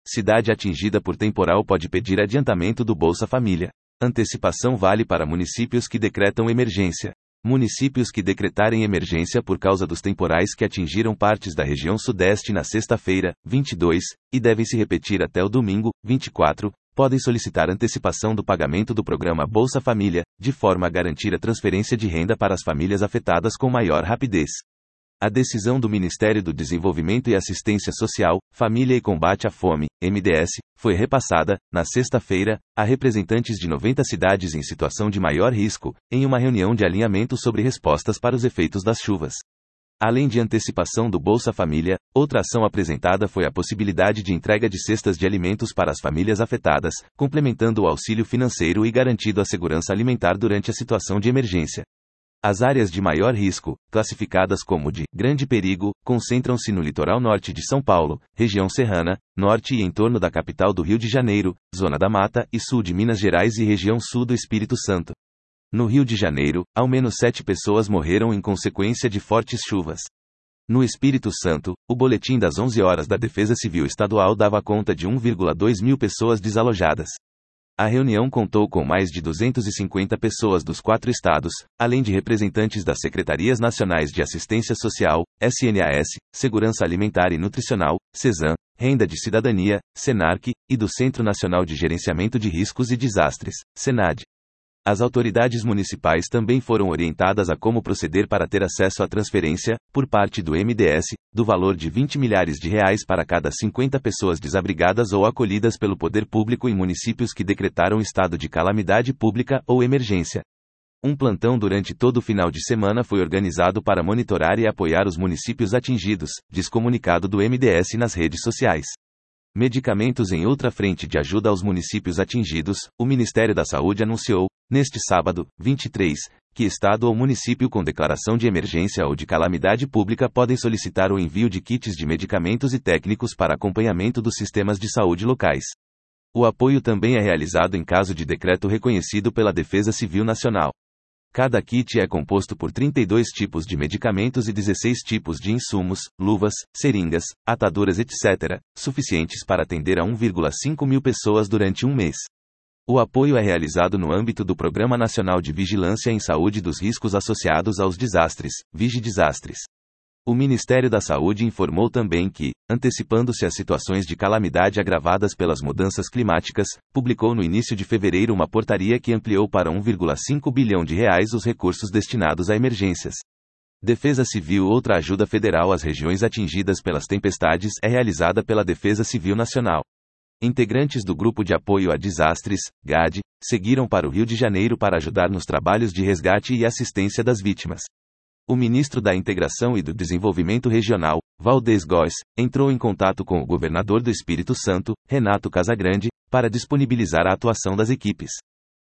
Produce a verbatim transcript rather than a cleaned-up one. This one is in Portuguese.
Cidade atingida por temporal pode pedir adiantamento do Bolsa Família. Antecipação vale para municípios que decretam emergência. Municípios que decretarem emergência por causa dos temporais que atingiram partes da região sudeste na sexta-feira, vinte e dois, e devem se repetir até o domingo, vinte e quatro, podem solicitar antecipação do pagamento do programa Bolsa Família, de forma a garantir a transferência de renda para as famílias afetadas com maior rapidez. A decisão do Ministério do Desenvolvimento e Assistência Social, Família e Combate à Fome, M D S, foi repassada, na sexta-feira, a representantes de noventa cidades em situação de maior risco, em uma reunião de alinhamento sobre respostas para os efeitos das chuvas. Além de antecipação do Bolsa Família, outra ação apresentada foi a possibilidade de entrega de cestas de alimentos para as famílias afetadas, complementando o auxílio financeiro e garantindo a segurança alimentar durante a situação de emergência. As áreas de maior risco, classificadas como de grande perigo, concentram-se no litoral norte de São Paulo, região serrana, norte e em torno da capital do Rio de Janeiro, zona da Mata e sul de Minas Gerais e região sul do Espírito Santo. No Rio de Janeiro, ao menos sete pessoas morreram em consequência de fortes chuvas. No Espírito Santo, o boletim das onze horas da Defesa Civil Estadual dava conta de um vírgula dois mil pessoas desalojadas. A reunião contou com mais de duzentas e cinquenta pessoas dos quatro estados, além de representantes das Secretarias Nacionais de Assistência Social, S N A S, Segurança Alimentar e Nutricional, CESAM, Renda de Cidadania, SENARC, e do Centro Nacional de Gerenciamento de Riscos e Desastres, SENAD. As autoridades municipais também foram orientadas a como proceder para ter acesso à transferência, por parte do M D S, do valor de vinte milhares de reais para cada cinquenta pessoas desabrigadas ou acolhidas pelo poder público em municípios que decretaram estado de calamidade pública ou emergência. Um plantão durante todo o final de semana foi organizado para monitorar e apoiar os municípios atingidos, diz comunicado do M D S nas redes sociais. Medicamentos em outra frente de ajuda aos municípios atingidos, o Ministério da Saúde anunciou, neste sábado, vinte e três, que estado ou município com declaração de emergência ou de calamidade pública podem solicitar o envio de kits de medicamentos e técnicos para acompanhamento dos sistemas de saúde locais. O apoio também é realizado em caso de decreto reconhecido pela Defesa Civil Nacional. Cada kit é composto por trinta e dois tipos de medicamentos e dezesseis tipos de insumos, luvas, seringas, ataduras etcétera, suficientes para atender a um vírgula cinco mil pessoas durante um mês. O apoio é realizado no âmbito do Programa Nacional de Vigilância em Saúde dos Riscos Associados aos Desastres, Vigidesastres. O Ministério da Saúde informou também que, antecipando-se às situações de calamidade agravadas pelas mudanças climáticas, publicou no início de fevereiro uma portaria que ampliou para um vírgula cinco bilhão de reais os recursos destinados a emergências. Defesa Civil. Outra ajuda federal às regiões atingidas pelas tempestades é realizada pela Defesa Civil Nacional. Integrantes do Grupo de Apoio a Desastres, G A D, seguiram para o Rio de Janeiro para ajudar nos trabalhos de resgate e assistência das vítimas. O ministro da Integração e do Desenvolvimento Regional, Valdez Góes, entrou em contato com o governador do Espírito Santo, Renato Casagrande, para disponibilizar a atuação das equipes.